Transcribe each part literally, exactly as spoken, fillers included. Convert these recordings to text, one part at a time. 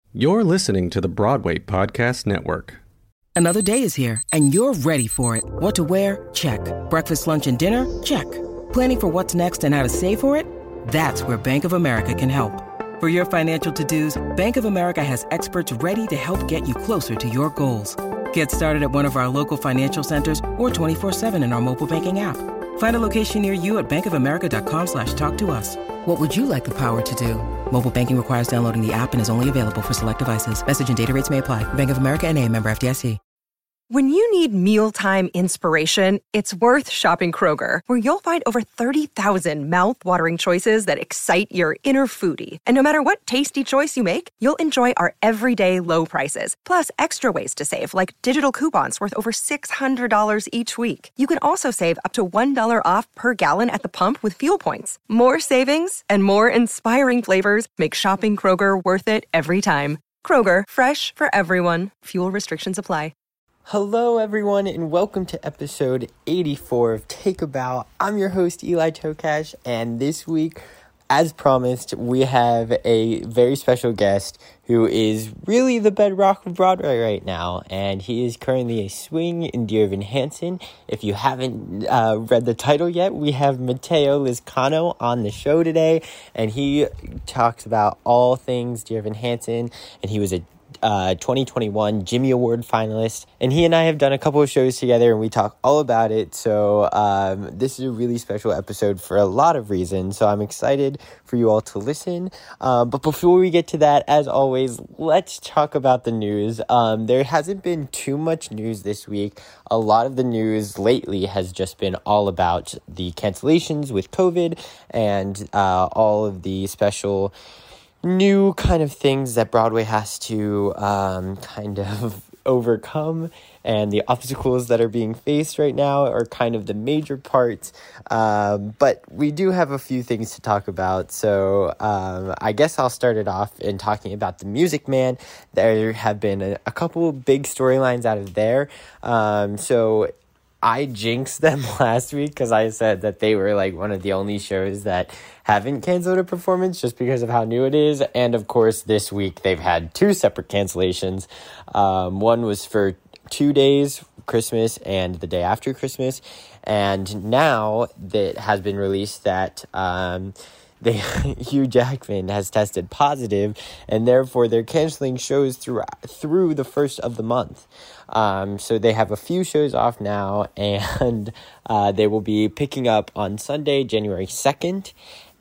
You're listening to the Broadway Podcast Network. Another day is here, and you're ready for it. What to wear? Check. Breakfast, lunch, and dinner? Check. Planning for what's next and how to save for it? That's where Bank of America can help. For your financial to-dos, Bank of America has experts ready to help get you closer to your goals. Get started at one of our local financial centers or twenty-four seven in our mobile banking app. Find a location near you at bankofamerica.com slash talk to us. What would you like the power to do? Mobile banking requires downloading the app and is only available for select devices. Message and data rates may apply. Bank of America N A, member F D I C. When you need mealtime inspiration, it's worth shopping Kroger, where you'll find over thirty thousand mouth-watering choices that excite your inner foodie. And no matter what tasty choice you make, you'll enjoy our everyday low prices, plus extra ways to save, like digital coupons worth over six hundred dollars each week. You can also save up to one dollar off per gallon at the pump with fuel points. More savings and more inspiring flavors make shopping Kroger worth it every time. Kroger, fresh for everyone. Fuel restrictions apply. Hello, everyone, and welcome to episode eighty-four of Take a Bow. I'm your host, Eli Tokash, and this week, as promised, we have a very special guest who is really the bedrock of Broadway right now, and he is currently a swing in Dear Evan Hansen. If you haven't uh, read the title yet, we have Matteo Lizcano on the show today, and he talks about all things Dear Evan Hansen, and he was a Uh, twenty twenty-one Jimmy Award finalist, and he and I have done a couple of shows together, and we talk all about it. So um, this is a really special episode for a lot of reasons, so I'm excited for you all to listen. Um, but before we get to that, as always, let's talk about the news. Um, there hasn't been too much news this week. A lot of the news lately has just been all about the cancellations with COVID and uh, all of the special new kind of things that Broadway has to um, kind of overcome, and the obstacles that are being faced right now are kind of the major parts. Um, but we do have a few things to talk about, so um, I guess I'll start it off in talking about The Music Man. There have been a, a couple big storylines out of there. Um, so I jinxed them last week because I said that they were like one of the only shows that haven't canceled a performance just because of how new it is. And of course, this week they've had two separate cancellations. Um, one was for two days, Christmas and the day after Christmas. And now that has been released that um, they, Hugh Jackman has tested positive, and therefore they're canceling shows through through the first of the month. Um, so they have a few shows off now, and uh, they will be picking up on Sunday, January second.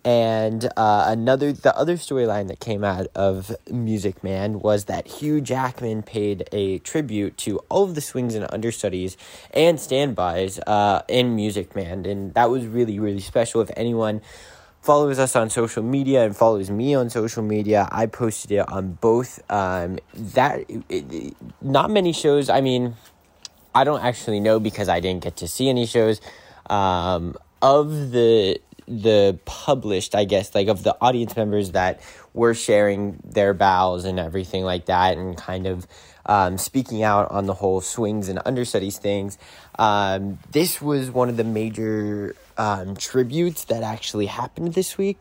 And uh, another, the other storyline that came out of Music Man was that Hugh Jackman paid a tribute to all of the swings and understudies and standbys uh, in Music Man, and that was really, really special. If anyone follows us on social media and follows me on social media, I posted it on both. Um, that it, it, not many shows. I mean, I don't actually know because I didn't get to see any shows um, of the the published, I guess, like of the audience members that were sharing their bows and everything like that, and kind of um, speaking out on the whole swings and understudies things. Um, this was one of the major um, tributes that actually happened this week.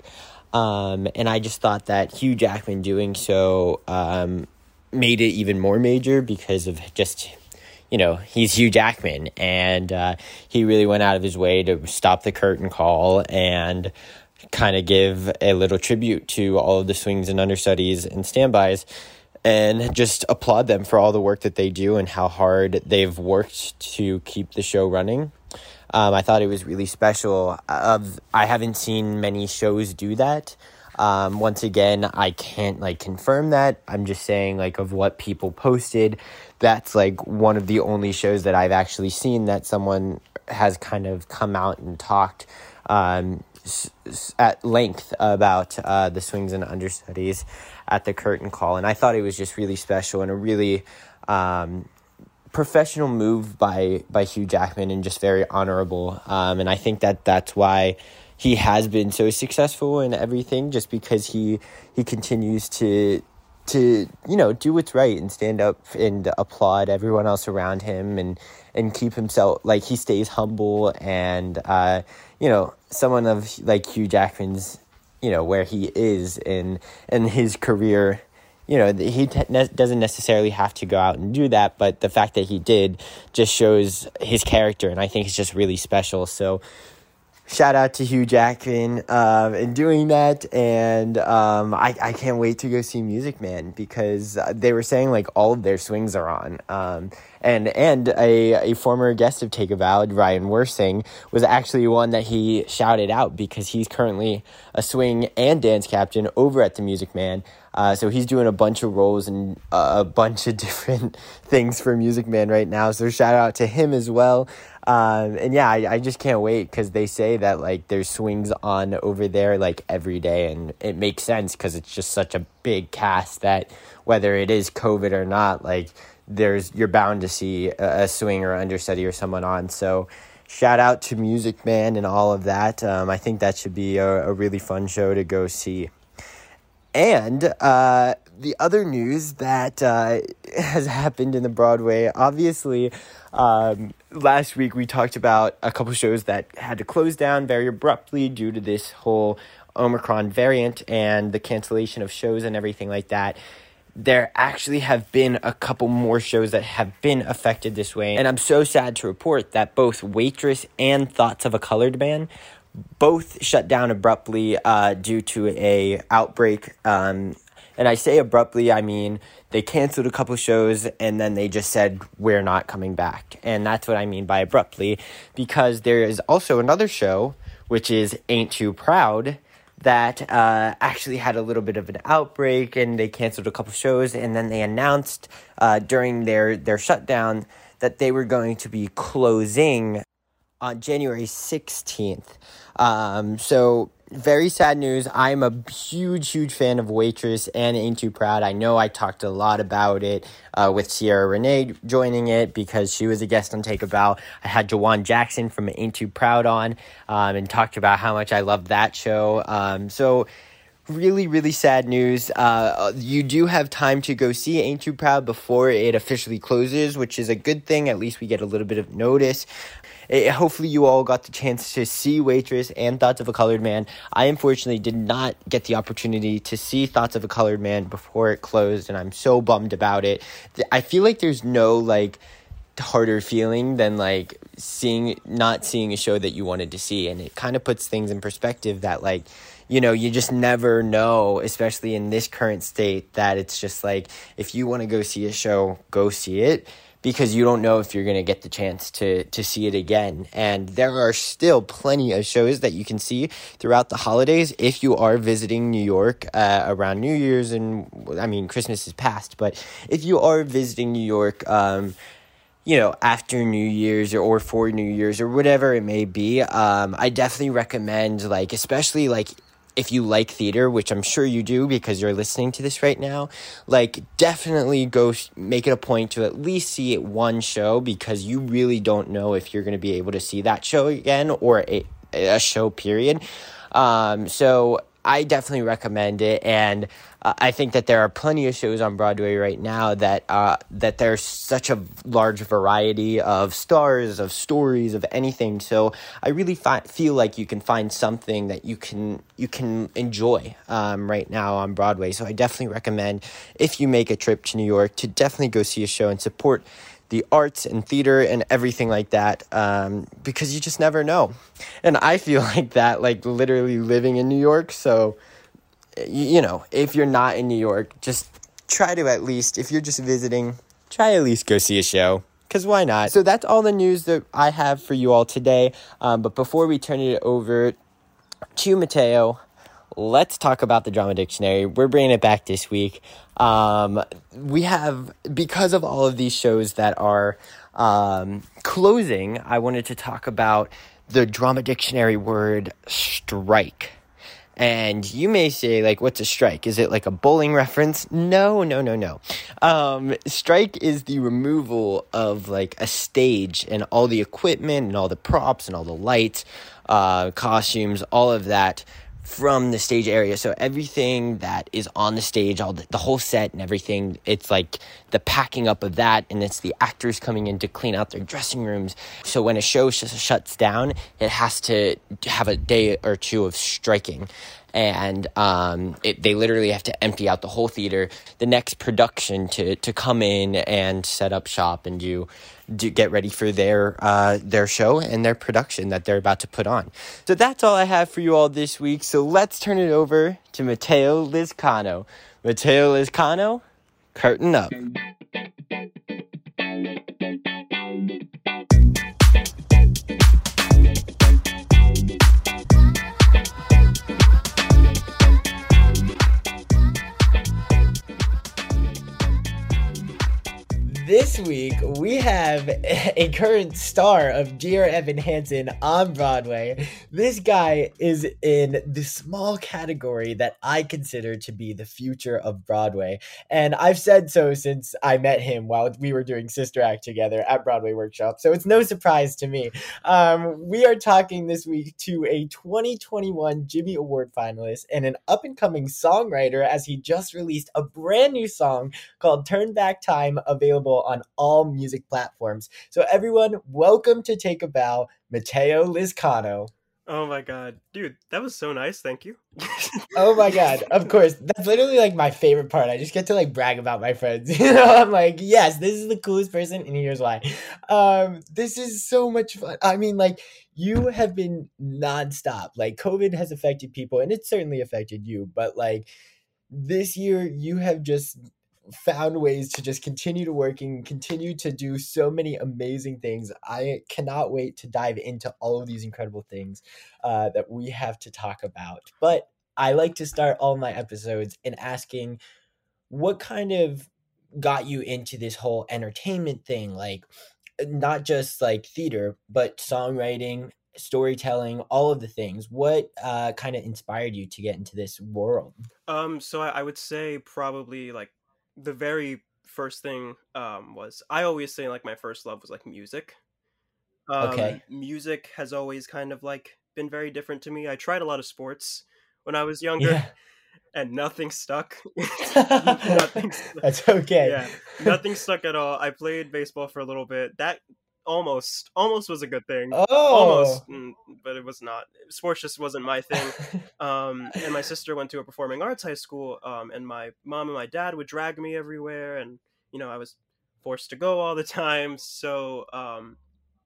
Um, and I just thought that Hugh Jackman doing so um, made it even more major because of just, you know, he's Hugh Jackman, and uh, he really went out of his way to stop the curtain call and kind of give a little tribute to all of the swings and understudies and standbys, and just applaud them for all the work that they do and how hard they've worked to keep the show running. Um, I thought it was really special. Of I haven't seen many shows do that. Um, once again, I can't like confirm that. I'm just saying, like, of what people posted, that's like one of the only shows that I've actually seen that someone has kind of come out and talked um, s- s- at length about uh, the swings and understudies at the curtain call. And I thought it was just really special and a really um, professional move by, by Hugh Jackman, and just very honorable. Um, and I think that that's why he has been so successful in everything, just because he he continues to to you know do what's right and stand up and applaud everyone else around him, and and keep himself, like, he stays humble, and uh you know someone of like Hugh Jackman's, you know where he is in in his career, you know, he t- ne- doesn't necessarily have to go out and do that, but the fact that he did just shows his character, and I think it's just really special. So shout out to Hugh Jackman um, in doing that, and um, I, I can't wait to go see Music Man, because they were saying, like, all of their swings are on. Um, and and a, a former guest of Take a Bow, Ryan Worsing, was actually one that he shouted out, because he's currently a swing and dance captain over at the Music Man. Uh, so he's doing a bunch of roles and uh, a bunch of different things for Music Man right now. So shout out to him as well. Um, and yeah, I, I just can't wait, because they say that, like, there's swings on over there, like, every day. And it makes sense, because it's just such a big cast that whether it is COVID or not, like, there's you're bound to see a, a swing or understudy or someone on. So shout out to Music Man and all of that. Um, I think that should be a, a really fun show to go see. And uh, the other news that uh, has happened in the Broadway, obviously, um, last week we talked about a couple shows that had to close down very abruptly due to this whole Omicron variant and the cancellation of shows and everything like that. There actually have been a couple more shows that have been affected this way. And I'm so sad to report that both Waitress and Thoughts of a Colored Man both shut down abruptly uh, due to a outbreak. Um, and I say abruptly, I mean they canceled a couple shows and then they just said, we're not coming back. And that's what I mean by abruptly, because there is also another show, which is Ain't Too Proud, that uh, actually had a little bit of an outbreak, and they canceled a couple shows, and then they announced uh, during their, their shutdown that they were going to be closing on January sixteenth. Um, so very sad news. I'm a huge, huge fan of Waitress and Ain't Too Proud. I know I talked a lot about it uh, with Sierra Renee joining it, because she was a guest on Take a Bow. I had Jawan Jackson from Ain't Too Proud on um, and talked about how much I loved that show. Um, so really, really sad news. Uh, you do have time to go see Ain't Too Proud before it officially closes, which is a good thing. At least we get a little bit of notice. It, hopefully you all got the chance to see Waitress and Thoughts of a Colored Man. I unfortunately did not get the opportunity to see Thoughts of a Colored Man before it closed, and I'm so bummed about it. I feel like there's no, like, harder feeling than, like, seeing not seeing a show that you wanted to see, and it kind of puts things in perspective that, like, you know, you just never know, especially in this current state, that it's just like, if you want to go see a show, go see it, because you don't know if you're going to get the chance to to see it again. And there are still plenty of shows that you can see throughout the holidays if you are visiting New York uh, around New Year's, and, I mean, Christmas is past, but if you are visiting New York, um, you know, after New Year's or, or for New Year's or whatever it may be, um, I definitely recommend, like, especially, like, if you like theater, which I'm sure you do because you're listening to this right now, like, definitely go make it a point to at least see it one show, because you really don't know if you're going to be able to see that show again, or a, a show period. Um, so I definitely recommend it, and uh, I think that there are plenty of shows on Broadway right now that uh, that there's such a large variety of stars, of stories, of anything. So I really fi- feel like you can find something that you can you can enjoy um, right now on Broadway. So I definitely recommend, if you make a trip to New York, to definitely go see a show and support the arts and theater and everything like that, um, because you just never know. And I feel like that, like, literally living in New York. So, you, you know, if you're not in New York, just try to at least, if you're just visiting, try at least go see a show, because why not? So that's all the news that I have for you all today. Um, but before we turn it over to Mateo, let's talk about the Drama Dictionary. We're bringing it back this week. Um, we have, because of all of these shows that are um, closing, I wanted to talk about the Drama Dictionary word strike. And you may say, like, what's a strike? Is it like a bowling reference? No, no, no, no. Um, strike is the removal of, like, a stage and all the equipment and all the props and all the lights, uh, costumes, all of that from the stage area. So everything that is on the stage, all the, the whole set and everything, it's like the packing up of that, and it's the actors coming in to clean out their dressing rooms. So when a show sh- shuts down, it has to have a day or two of striking. and um, it, they literally have to empty out the whole theater the next production to to come in and set up shop and do do get ready for their uh, their show and their production that they're about to put on. So that's all I have for you all this week. So let's turn it over to Matteo Lizcano. Matteo Lizcano, curtain up. This week, we have a current star of Dear Evan Hansen on Broadway. This guy is in the small category that I consider to be the future of Broadway. And I've said so since I met him while we were doing Sister Act together at Broadway Workshop. So it's no surprise to me. Um, we are talking this week to a twenty twenty-one Jimmy Award finalist and an up-and-coming songwriter, as he just released a brand new song called Turn Back Time, available on all music platforms. So everyone, welcome to Take a Bow, Matteo Lizcano. Oh my god, dude, that was so nice. Thank you. Oh my god, of course. That's literally like my favorite part. I just get to like brag about my friends. You know, I'm like, yes, this is the coolest person, and here's why. Um, this is so much fun. I mean, like, you have been nonstop. Like, COVID has affected people, and it's certainly affected you, but like this year you have just found ways to just continue to working, continue to do so many amazing things. I cannot wait to dive into all of these incredible things uh, that we have to talk about. But I like to start all my episodes in asking, what kind of got you into this whole entertainment thing? Like, not just like theater, but songwriting, storytelling, all of the things. What uh, kind of inspired you to get into this world? Um, so I, I would say probably like the very first thing um was, I always say like my first love was like music. Um, Okay. music has always kind of like been very different to me. I tried a lot of sports when I was younger, Yeah. and nothing stuck. Nothing stuck. That's okay. Yeah, nothing stuck at all. I played baseball for a little bit. That almost almost was a good thing. Oh. Almost, mm, but it was not. Sports just wasn't my thing. Um, and my sister went to a performing arts high school, um, and my mom and my dad would drag me everywhere, and you know I was forced to go all the time. So um,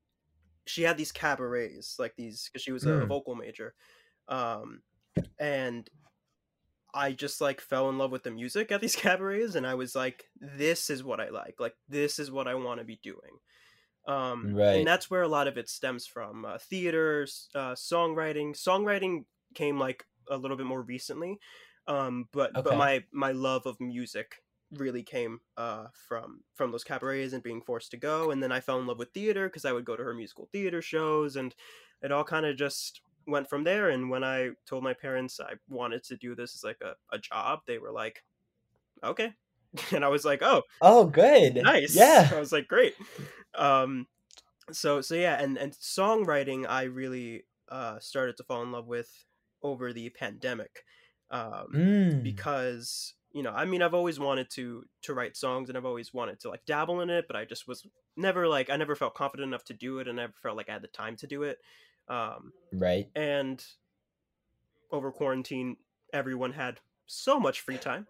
she had these cabarets, like these, because she was a Mm. vocal major, um, and I just like fell in love with the music at these cabarets, and I was like, this is what I like. Like, this is what I want to be doing. Um, Right. and that's where a lot of it stems from. Uh, theater, s- uh, songwriting. Songwriting came like a little bit more recently, um, but but Okay. my my love of music really came uh, from from those cabarets and being forced to go. And then I fell in love with theater because I would go to her musical theater shows, and it all kind of just went from there. And when I told my parents I wanted to do this as like a, a job, they were like, okay. And I was like, oh, Oh, good. nice. Yeah. I was like, great. Um, so so yeah, and and songwriting I really uh started to fall in love with over the pandemic, um, Mm. because you know I mean I've always wanted to to write songs, and I've always wanted to like dabble in it, but I just was never like I never felt confident enough to do it, and never felt like I had the time to do it. Um, Right. and over quarantine, everyone had so much free time,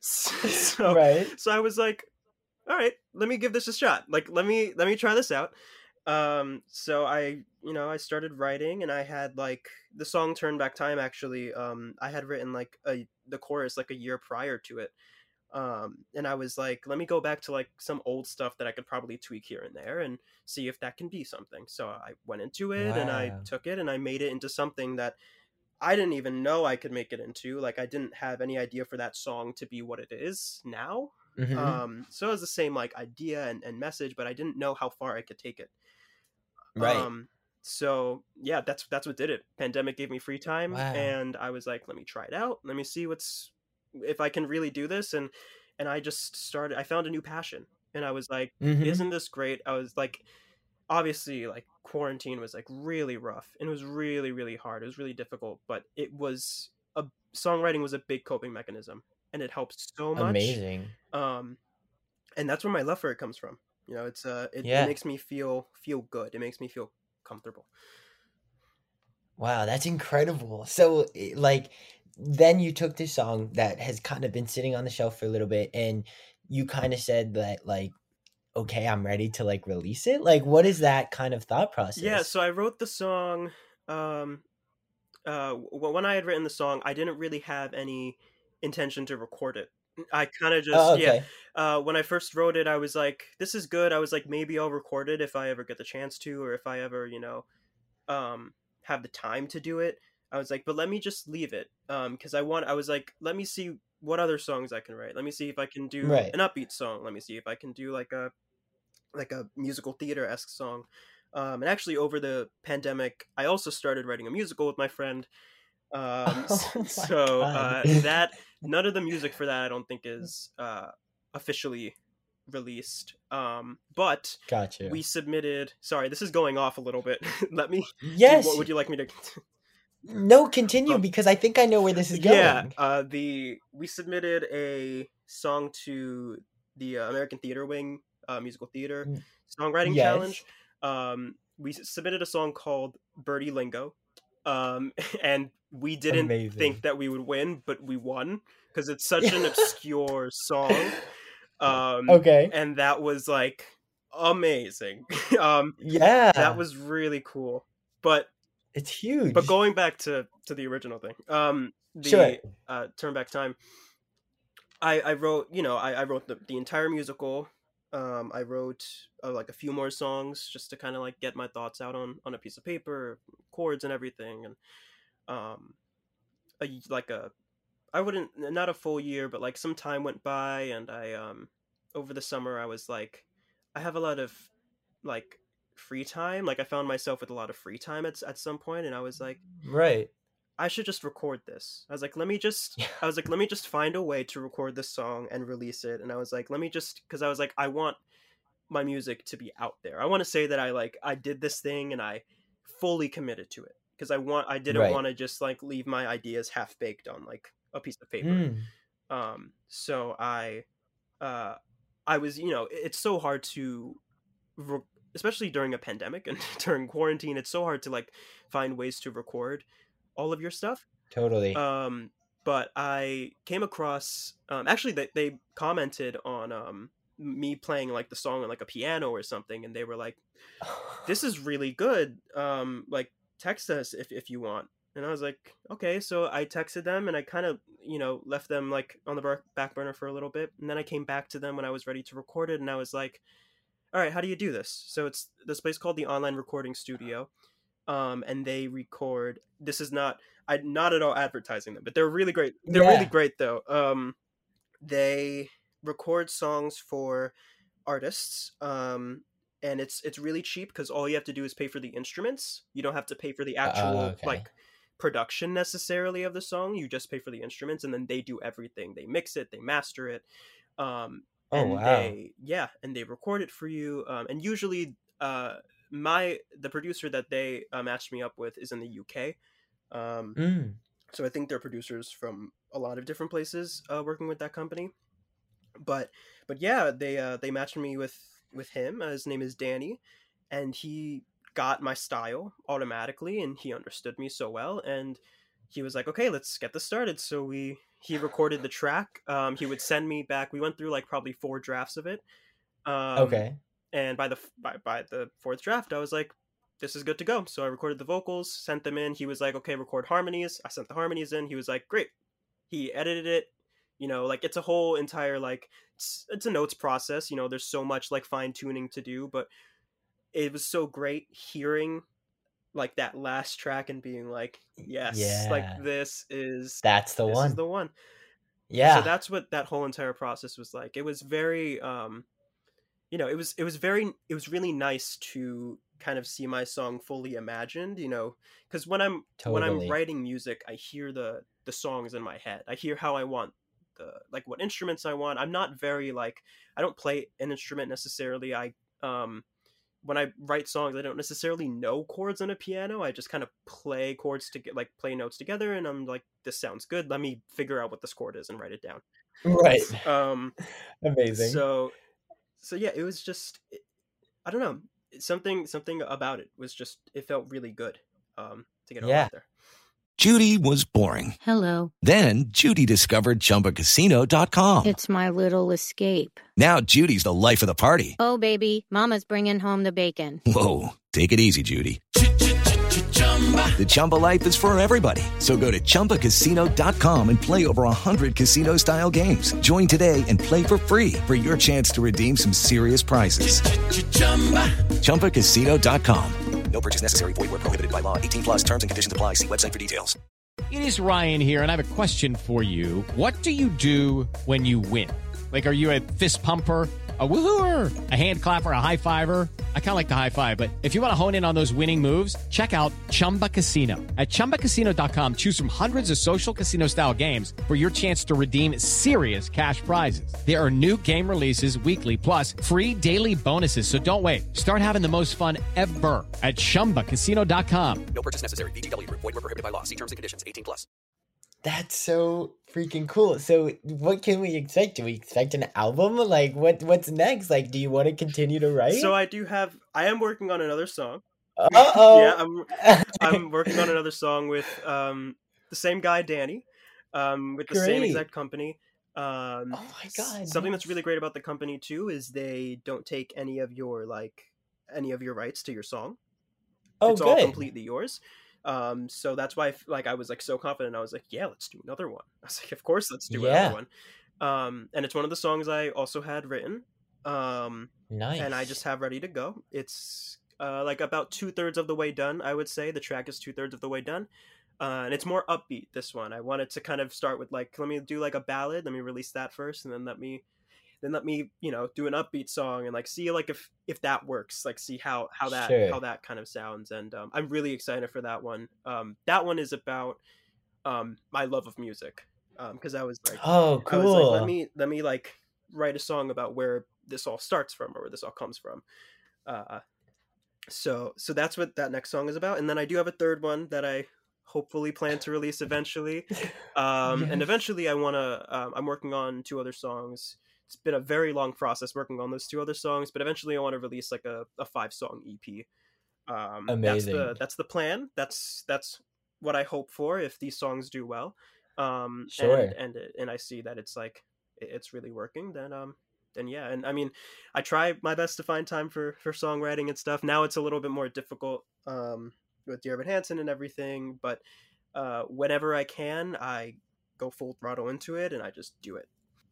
so Right. so I was like, all right, let me give this a shot. Like, let me let me try this out. Um, so I, you know, I started writing, and I had like the song "Turn Back Time." Actually, um, I had written like a the chorus like a year prior to it. Um, and I was like, let me go back to like some old stuff that I could probably tweak here and there and see if that can be something. So I went into it, and I Wow. took it, and I made it into something that I didn't even know I could make it into. Like, I didn't have any idea for that song to be what it is now. Mhm. Um, so it was the same like idea and, and message, but I didn't know how far I could take it. Right. Um, so yeah, that's that's what did it. Pandemic gave me free time, Wow. and I was like, let me try it out. Let me see what's if I can really do this. And and I just started. I found a new passion, and I was like, Mhm. isn't this great? I was like, obviously, like quarantine was like really rough, and it was really really hard. It was really difficult, but it was a songwriting was a big coping mechanism, and it helps so much. Amazing. Um, and that's where my love for it comes from. You know, it's uh, it, it Yeah. makes me feel feel good. It makes me feel comfortable. Wow, that's incredible. So, i- like, then you took this song that has kind of been sitting on the shelf for a little bit, and you kind of said that, like, okay, I'm ready to like release it. Like, what is that kind of thought Yeah, process? so I wrote the song. Um, uh, w- when I had written the song, I didn't really have any intention to record it. I kind of Oh, just, yeah. okay. Uh, when I first wrote it, I was like, "This is good." I was like, maybe I'll record it if I ever get the chance to, or if I ever, you know, um, have the time to do it. I was like, but let me just leave it, um, because I want. I was like, let me see what other songs I can write. Let me see if I can do Right. an upbeat song. Let me see if I can do like a like a musical theater esque song. Um, and actually, over the pandemic, I also started writing a musical with my friend. Um, s- Oh my so God. uh, that none of the music for that I don't think is uh, officially released. Um, but Gotcha. we submitted. Sorry, this is going off a little bit. Let me. Do you, what Yes. would you like me to? No, continue Um, because I think I know where this is yeah. going. Uh, the we submitted a song to the uh, American Theater Wing uh, musical theater Mm, songwriting challenge. yes. Um, we s- submitted a song called Birdie Lingo, um, and we didn't think Amazing. that we would win, but we won because it's such an obscure song. Um, Okay. and that was like amazing. um, that Yeah. was really cool. But It's but huge. going back to to the original thing, um, Sure. the uh, Turn Back Time. I I wrote, you know, I I wrote the the entire musical. Um, I wrote uh, like a few more songs just to kind of like get my thoughts out on on a piece of paper, chords and everything, and um, a, y- like a I wouldn't not a full year, but like some time went by, and I um over the summer I was like, I have a lot of like free time. Like I found myself with a lot of free time at at some point, and I was like, Right. I should just record this. I was like, let me just I was like, let me just find a way to record this song and release it. And I was like, let me just because I was like, I want my music to be out there. I want to say that I like I did this thing and I fully committed to it. Because I want I didn't Right. want to just like leave my ideas half baked on like a piece of paper. Mm. Um so I uh I was, you know, it's so hard to re- especially during a pandemic and during quarantine, it's so hard to like find ways to record all of your stuff. Totally. Um, but I came across um, actually they they commented on um me playing like the song on like a piano or something, and they were like, "This is really good. Um, like text us if if you want." And I was like, "Okay." So I texted them, and I kind of you know left them like on the bar- back burner for a little bit, and then I came back to them when I was ready to record it, and I was like, "All right, how do you do this?" So it's this place called the Online Recording Studio, um, and they record. This is not I not at all advertising them, but they're really great. They're really Yeah. great though. Um, they record songs for artists, um, and it's it's really cheap because all you have to do is pay for the instruments. You don't have to pay for the Uh, actual okay. like production necessarily of the song. You just pay for the instruments, and then they do everything. They mix it, they master it, um, Oh, and wow. they yeah, and they record it for you. Um, and usually, uh, my the producer that they uh, matched me up with is in the U K. Um, Mm. so I think they're producers from a lot of different places uh, working with that company. But but yeah, they uh, they matched me with with him. Uh, his name is Danny, and he got my style automatically, and he understood me so well, and he was like, "Okay, let's get this started." So we he recorded the track. Um, he would send me back. We went through like probably four drafts of it. Um, Okay. and by the by by the fourth draft, I was like, "This is good to go." So I recorded the vocals, sent them in. He was like, "Okay, record harmonies." I sent the harmonies in. He was like, "Great." He edited it. You know, like it's a whole entire like it's, it's a notes process. You know, there's so much like fine tuning to do, but it was so great hearing like that last track and being like, "Yes, like Yeah. this is That's the this is one. the one." So Yeah. that's what that whole entire process was like. It was very um you know, it was it was very it was really nice to kind of see my song fully imagined, you know, because when I'm when I'm Totally. writing music, I hear the the songs in my head. I hear how I want the like what instruments I want. I'm not very like I don't play an instrument necessarily. I um when I write songs, I don't necessarily know chords on a piano. I just kind of play chords to get like play notes together, and I'm like, this sounds good. Let me figure out what this chord is and write it down. Right. Um, Amazing. so so yeah, it was just I don't know. Something something about it was just it felt really good um to get it all Yeah. out there. Judy was boring. Hello. Then Judy discovered Chumba Casino dot com. It's my little escape. Now Judy's the life of the party. Oh, baby, mama's bringing home the bacon. Whoa, take it easy, Judy. The Chumba life is for everybody. So go to Chumba Casino dot com and play over one hundred casino-style games. Join today and play for free for your chance to redeem some serious prizes. Chumba Casino dot com. No purchase necessary. Void where prohibited by law. eighteen plus terms and conditions apply. See website for details. It is Ryan here, and I have a question for you. What do you do when you win? Like, are you a fist pumper, a woohooer, a hand clapper, a high fiver? I kind of like the high five, but if you want to hone in on those winning moves, check out Chumba Casino. At Chumba Casino dot com, choose from hundreds of social casino-style games for your chance to redeem serious cash prizes. There are new game releases weekly, plus free daily bonuses, so don't wait. Start having the most fun ever at Chumba Casino dot com. No purchase necessary. V G W. Void where prohibited by law. See terms and conditions. eighteen plus. That's so freaking cool. So what can we expect? Do we expect an album? Like what what's next? Like do you want to continue to write? So I do have I am working on another song. Uh-oh. Yeah, I'm I'm working on another song with um the same guy, Danny, um with the same Great. exact company. Um Oh my God, s- Something nice. that's really great about the company too is they don't take any of your like any of your rights to your song. Oh, It's all good. completely yours. Um, so that's why, like, I was like so confident. I was like, "Yeah, let's do another one." I was like, "Of course, let's do Yeah. another one." Um, and it's one of the songs I also had written, um, Nice. and I just have ready to go. It's uh, like about two thirds of the way done. I would say the track is two thirds of the way done, uh, and it's more upbeat. This one, I wanted to kind of start with like, let me do like a ballad. Let me release that first, and then let me then let me you know do an upbeat song and like see like if if that works, like see how how that Sure. how that kind of sounds. And um, I'm really excited for that one. Um, that one is about um my love of music, um because I was like Oh, I was like cool. let me let me like write a song about where this all starts from or where this all comes from. uh so so that's what that next song is about. And then I do have a third one that I hopefully plan to release eventually. Um and Yes. eventually I want to um, I'm working on two other songs. It's been a very long process working on those two other songs, but eventually I want to release like a, a five song E P. Um that's the Amazing. that's the plan. That's that's what I hope for if these songs do well. Um Sure. and and it- and I see that it's like it- it's really working, then um then yeah. And I mean, I try my best to find time for for songwriting and stuff. Now it's a little bit more difficult um with Dear Evan Hansen and everything, but uh whenever I can, I go full throttle into it and I just do it.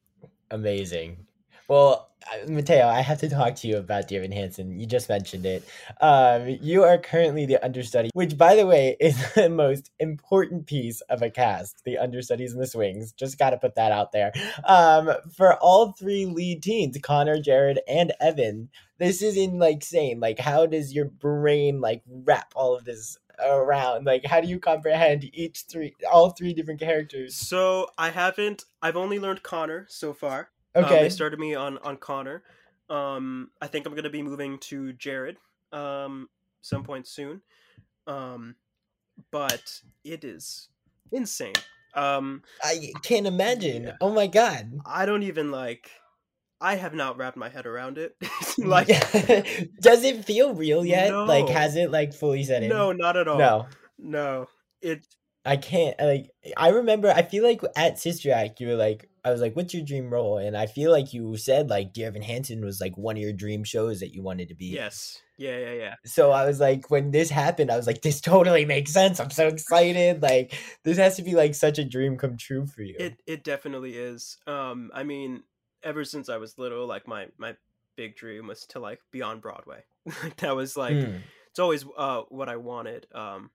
Amazing. Well, I- Mateo, I have to talk to you about Dear Evan Hansen. You just mentioned it. Um, you are currently the understudy, which, by the way, is the most important piece of a cast. The understudies and the swings. Just got to put that out there. Um, for all three lead teens, Connor, Jared, and Evan, this is in like insane. Like, how does your brain like wrap all of this around? Like, how do you comprehend each three, all three different characters? So I haven't I've only learned Connor so far. Um, Okay. they started me on on Connor. Um, I think I'm gonna be moving to Jared um some point soon. Um, but it is insane. Um, I can't imagine. Yeah. Oh my God. I don't even like. I have not wrapped my head around it. Like, Does it feel real yet? Like, No. has it like fully set in? no, not at all. No, no. It I can't. Like, I remember. I feel like at Sister Act, you were like, I was like, "What's your dream role?" And I feel like you said like Dear Evan Hansen was like one of your dream shows that you wanted to be. yes, yeah, yeah, yeah. So I was like, when this happened, I was like, this totally makes sense. I'm so excited. Like, this has to be like such a dream come true for you. It it definitely is. Um, I mean, ever since I was little, like my my big dream was to like be on Broadway. Like that was like Mm. it's always uh what I wanted. Um,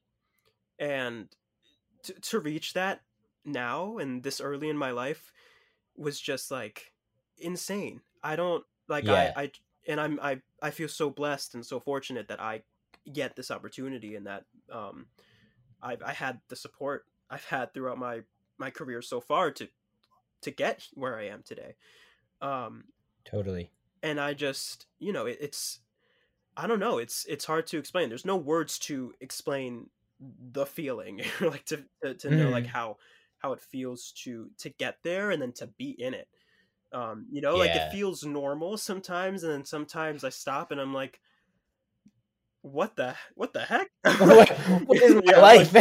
and to to reach that now and this early in my life was just like insane. I don't like Yeah. I I and I'm I I feel so blessed and so fortunate that I get this opportunity and that um I I had the support I've had throughout my my career so far to to get where I am today. Um, Totally. and I just, you know, it, it's, I don't know, it's it's hard to explain. There's no words to explain the feeling, like to to, to know like Mhm. how how it feels to to get there and then to be in it. Um, you know, like Yeah. it feels normal sometimes, and then sometimes I stop and I'm like, what the what the heck? what, what is my Yeah, life? like,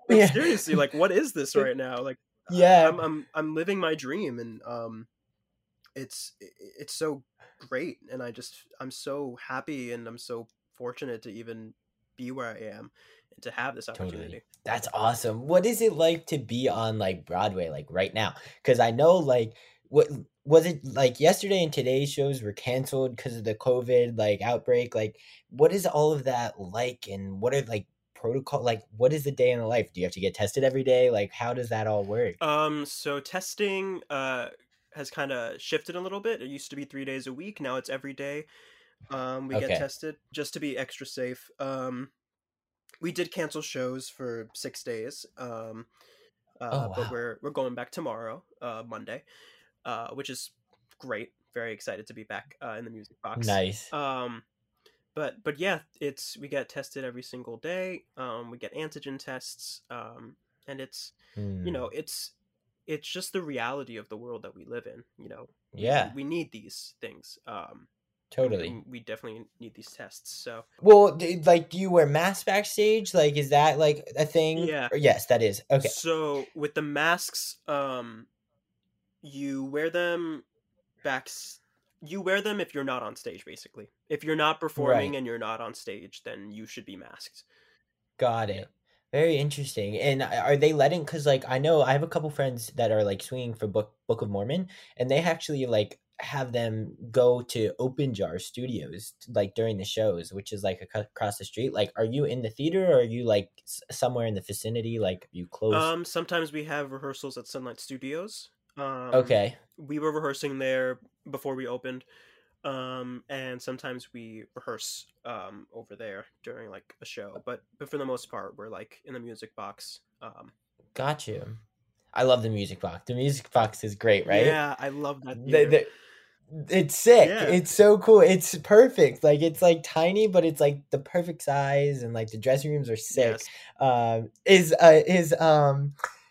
like Yeah. seriously, like what is this right now? Like Yeah. I'm I'm I'm living my dream, and um it's it's so great, and I just I'm so happy, and I'm so fortunate to even be where I am and to have this Totally. opportunity. That's awesome. What is it like to be on like Broadway like right now? Because I know like what was it like yesterday and today's shows were canceled because of the COVID like outbreak. Like what is all of that like, and what are like protocol like what is the day in the life? Do you have to get tested every day? Like how does that all work? Um, so testing uh has kind of shifted a little bit. It used to be three days a week. Now it's every day. Um, we get Okay. tested just to be extra safe. Um, we did cancel shows for six days. Um, uh, Oh but wow. we're we're going back tomorrow, uh, Monday, uh, which is great. Very excited to be back uh, in the music box. Nice. Um, but but yeah, it's we get tested every single day. Um, we get antigen tests. Um, and it's you know Hmm. it's it's just the reality of the world that we live in. You know, we we, Yeah, we need these things. Um, and, totally. and we definitely need these tests. So Well, d- like, do you wear masks backstage? Like, is that like a thing? yeah. Or, yes, that is. Okay. So with the masks, um, you wear them back. You wear them if you're not on stage, basically. If you're not performing Right. and you're not on stage, then you should be masked. Got Yeah. it. Very interesting. And a- are they letting? Because like I know I have a couple friends that are like swinging for Book Book of Mormon, and they actually like have them go to Open Jar Studios like during the shows, which is like ac- across the street. Like, are you in the theater, or are you like s- somewhere in the vicinity? Like, are you close? Um, sometimes we have rehearsals at Sunlight Studios. Um, Okay. we were rehearsing there before we opened. Um, and sometimes we rehearse um over there during like a show. But but for the most part, we're like in the music box. Um, Got you. I love the music box. The music box is great, right? yeah, I love that The, theater. the, it's sick. Yeah. It's so cool. It's perfect. Like it's like tiny, but it's like the perfect size, and like the dressing rooms are sick. Yes. Um, is uh is um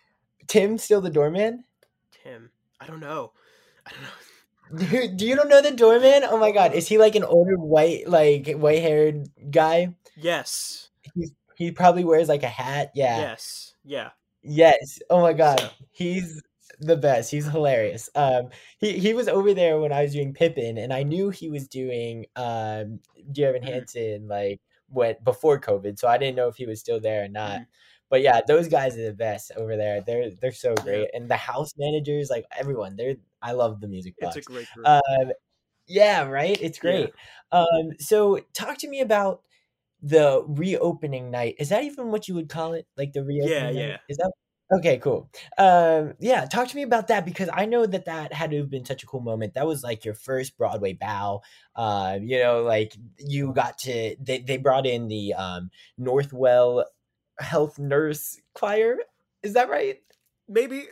Tim still the doorman? Tim. I don't know. I don't know. Do, do you don't know the doorman? Oh my god, is he like an older white like white haired guy? Yes. He's he probably wears like a hat. Yeah. Yes. Yeah. Yes. Oh my god. So He's the best. He's hilarious. Um he he was over there when I was doing Pippin, and I knew he was doing um Dear Evan mhm, Hansen like what before COVID, so I didn't know if he was still there or not. mhm. But yeah, those guys are the best over there. They're they're so Yeah, great. And the house managers, like everyone, they're I love the music it's a box. great group. Um yeah, right? It's Yeah. great. Um so talk to me about the reopening night. Is that even what you would call it? Like the Yeah, reopening night? yeah. Is that okay? Cool. Um, yeah, talk to me about that, because I know that that had to have been such a cool moment. That was like your first Broadway bow. Uh, you know, like you got to they they brought in the um Northwell Health Nurse Choir. Is that right? Maybe.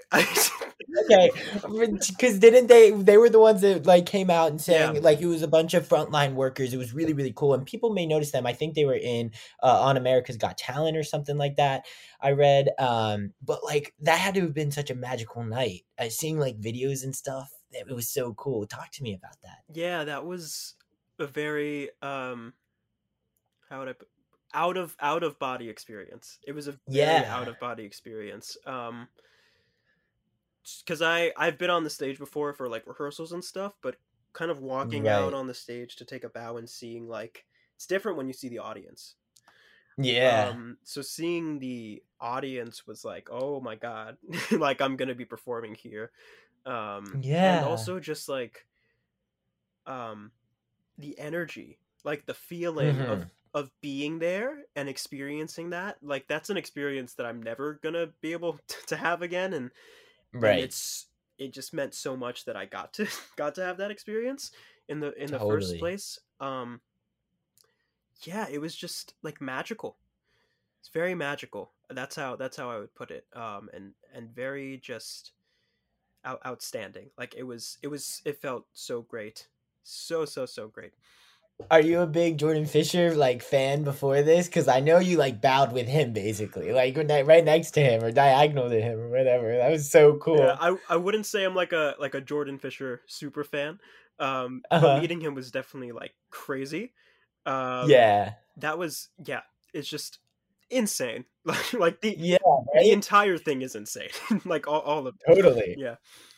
Okay, because didn't they? They were the ones that like came out and Yeah. sang like it was a bunch of frontline workers. It was really really cool, and people may notice them. I think they were in uh, on America's Got Talent or something like that. I read, um, but like that had to have been such a magical night. Uh, seeing like videos and stuff, it was so cool. Talk to me about that. Yeah, that was a very um how would I put out of out of body experience. It was a very out Yeah, of body experience. Um because I I've been on the stage before for like rehearsals and stuff, but kind of walking out right. on the stage to take a bow and seeing like it's different when you see the audience. Yeah, Um so seeing the audience was like, "Oh my god, like I'm going to be performing here." Um and yeah. also just like um the energy, like the feeling of Hmm. of being there and experiencing that. Like that's an experience that I'm never going to be able to have again, and and Right. it's it just meant so much that I got to got to have that experience in the in the first Totally. place. Um yeah, it was just like magical. It's very magical. That's how that's how I would put it. Um and and very just out, outstanding. Like it was it was it felt so great. So so so great. Are you a big Jordan Fisher like fan before this? Because I know you like bowed with him basically, like right right next to him or diagonal to him or whatever. That was so Yeah, cool. I I wouldn't say I'm like a like a Jordan Fisher super fan. Um Uh but huh. meeting him was definitely like crazy. Um Yeah. that was yeah, it's just insane. Like like the Yeah, the right? entire thing is insane. Like all all of it. Totally. Yeah.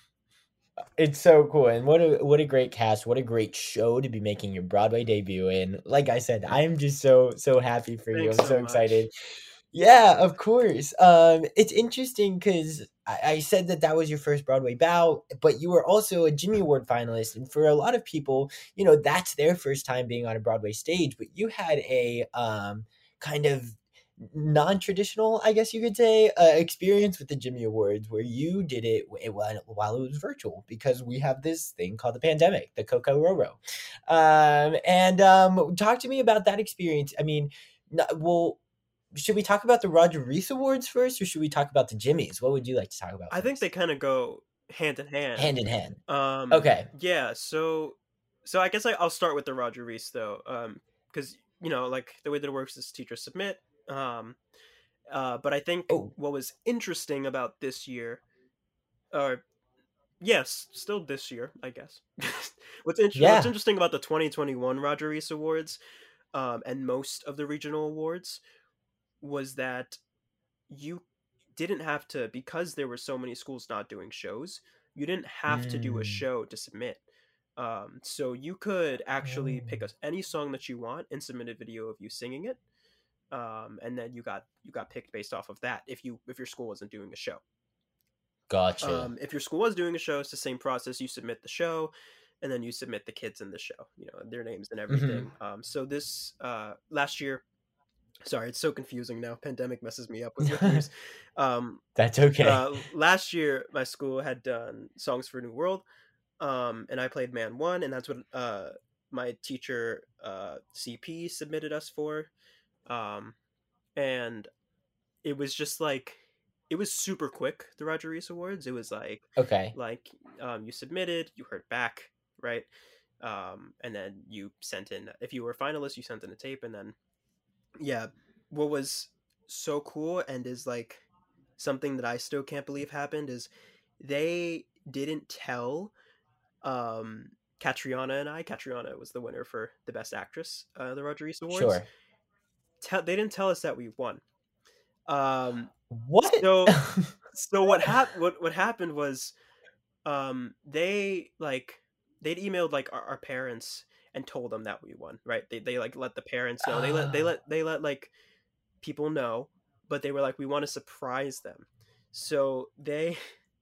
It's so cool, and what a what a great cast, what a great show to be making your Broadway debut in. Like I said, I am just so so happy for you. Thanks I'm so so much. excited. Yeah, of course. Um, it's interesting because I, I said that that was your first Broadway bout, but you were also a Jimmy Award finalist, and for a lot of people, you know, that's their first time being on a Broadway stage. But you had a um kind of non-traditional, I guess you could say, uh, experience with the Jimmy Awards, where you did it w- while while it was virtual, because we have this thing called the pandemic, the Coco Roro. Um, and um, talk to me about that experience. I mean, n- well, should we talk about the Roger Rees Awards first, or should we talk about the Jimmys? What would you like to talk about I think first? they kind of go hand in hand. Hand in hand. Um Okay. yeah, so so I guess I, I'll start with the Roger Rees though. Um cuz you know, like the way that it works is teachers submit. Um uh but I think Oh, what was interesting about this year, or yes, still this year, I guess. what's in- what's yeah. interesting about the twenty twenty-one Roger Rees Awards, um and most of the regional awards, was that you didn't have to, because there were so many schools not doing shows, you didn't have to do a Mm. show to submit. Um, so you could actually Oh, pick us any song that you want and submit a video of you singing it, um, and then you got you got picked based off of that. If you if your school wasn't doing a show, gotcha. um, if your school was doing a show, it's the same process. You submit the show, and then you submit the kids in the show, you know, their names and hmm everything. Um, so this uh, last year, sorry, it's so confusing now. Pandemic messes me up with, with years. Um, That's okay. uh, last year, my school had done Songs for a New World, um, and I played Man One, and that's what uh, my teacher uh, C P submitted us for. Um, and it was just like, it was super quick. The Roger Rees Awards. It was like Okay. like um, you submitted, you heard back, right, um, and then you sent in. If you were a finalist, you sent in a tape, and then yeah, what was so cool and is like something that I still can't believe happened is they didn't tell um Catriona and I. Catriona was the winner for the best actress, uh, the Roger Rees Awards. Sure. Tell they didn't tell us that we won. Um, What? so so what hap- what what happened was, um they like they'd emailed like our, our parents and told them that we won, right? They they like let the parents know. They let they Ah, let they let like people know, but they were like, we want to surprise them. So they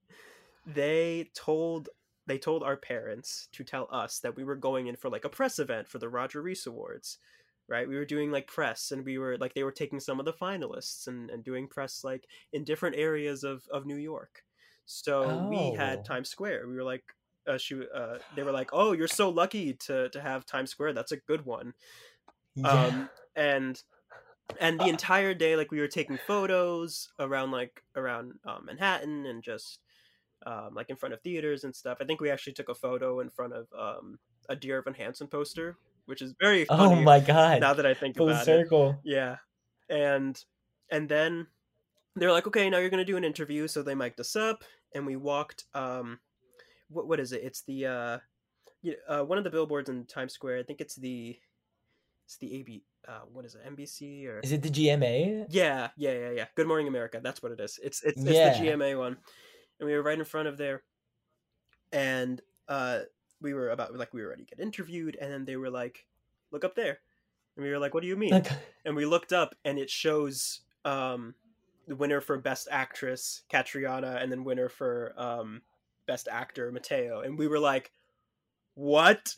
they told they told our parents to tell us that we were going in for like a press event for the Roger Rees Awards, right? We were doing like press, and we were like, they were taking some of the finalists and, and doing press like in different areas of, of New York. So we had oh, Times Square. We were like, uh, she, uh, they were like, oh, you're so lucky to, to have Times Square. That's a good one. yeah. Um, and and the entire day, like we were taking photos around like around um, Manhattan, and just um, like in front of theaters and stuff. I think we actually took a photo in front of um, a Dear Evan Hansen poster, which is very Oh funny my God. now that I think Full about it. circle. Yeah, and and then they're like, okay, now you're gonna do an interview. So they mic'd us up, and we walked. Um, what what is it? It's the uh, yeah, uh, one of the billboards in Times Square. I think it's the it's the A B. Uh, what is it? N B C or Is it the G M A? yeah, yeah, yeah, yeah. Good Morning America. That's what it is. It's it's it's the Yeah. G M A one, and we were right in front of there, and uh, we were about like we were ready to get interviewed, and then they were like, "Look up there," and we were like, "What do you mean?" Like, And we looked up, and it shows um the winner for Best Actress, Catriona, and then winner for um Best Actor, Mateo, and we were like, "What?"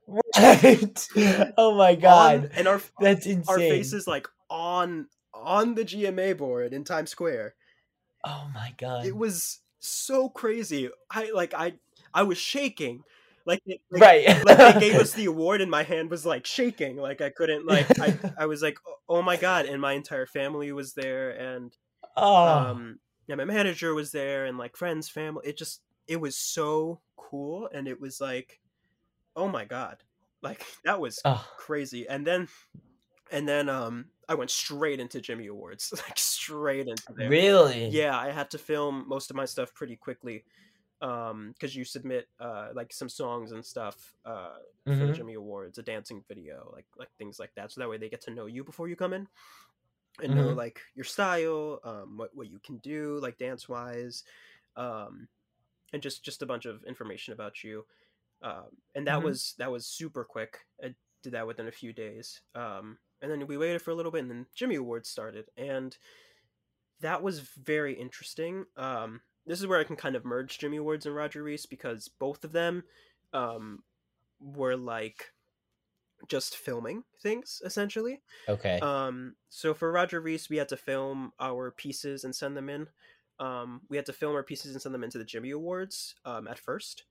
right. Oh my On God. and our That's our insane. faces like on on the G M A board in Times Square. Oh my God. It was so crazy. I like I I was shaking. Like, it- like Right. like they gave us the award and my hand was like shaking. Like I couldn't like I I was like, "Oh- oh my God," and my entire family was there, and Oh, um yeah, my manager was there, and like friends, family. It just it was so cool, and it was like, oh my God. Like that was oh, crazy. And then and then um I went straight into Jimmy Awards. Like straight into there. really? Yeah, I had to film most of my stuff pretty quickly, um because you submit uh like some songs and stuff uh for the hmm Jimmy Awards, a dancing video, like like things like that, so that way they get to know you before you come in. and know Mm-hmm. like your style, um, what what you can do like dance wise, um, and just just a bunch of information about you. Um, and that Mm-hmm. was that was super quick. I did that within a few days. Um, and then we waited for a little bit, and then Jimmy Awards started, and that was very interesting. Um, this is where I can kind of merge Jimmy Awards and Roger Reese because both of them um, were like just filming things essentially. Okay. Um, so for Roger Reese, we had to film our pieces and send them in. Um, we had to film our pieces and send them into the Jimmy Awards um, at first.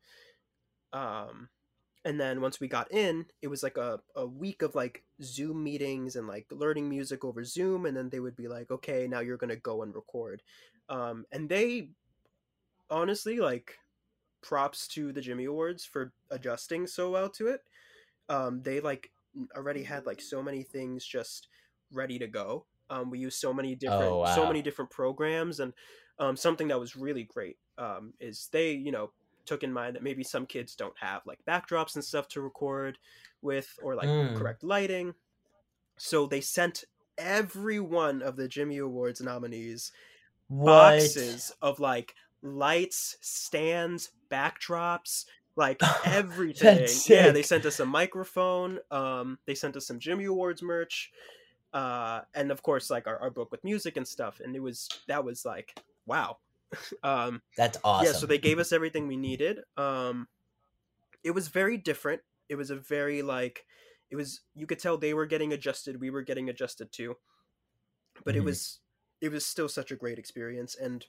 Um, and then once we got in, it was like a, a week of like Zoom meetings and like learning music over Zoom. And then they would be like, okay, now you're going to go and record. Um, and they honestly, like, props to the Jimmy Awards for adjusting so well to it. Um, they like already had like so many things just ready to go. Um, we used so many different, Oh, wow. so many different programs, and um, something that was really great um, is they, you know, took in mind that maybe some kids don't have like backdrops and stuff to record with, or like Mm. correct lighting. So they sent every one of the Jimmy Awards nominees What? boxes of like lights, stands, backdrops, like everything. That's Yeah, they sick. sent us a microphone. Um, they sent us some Jimmy Awards merch, uh, and of course, like our, our book with music and stuff. And it was that was like wow. um, That's awesome. yeah, so they gave us everything we needed. Um, it was very different. It was a very like it was you could tell they were getting adjusted. We were getting adjusted too, but Mhm. it was it was still such a great experience. And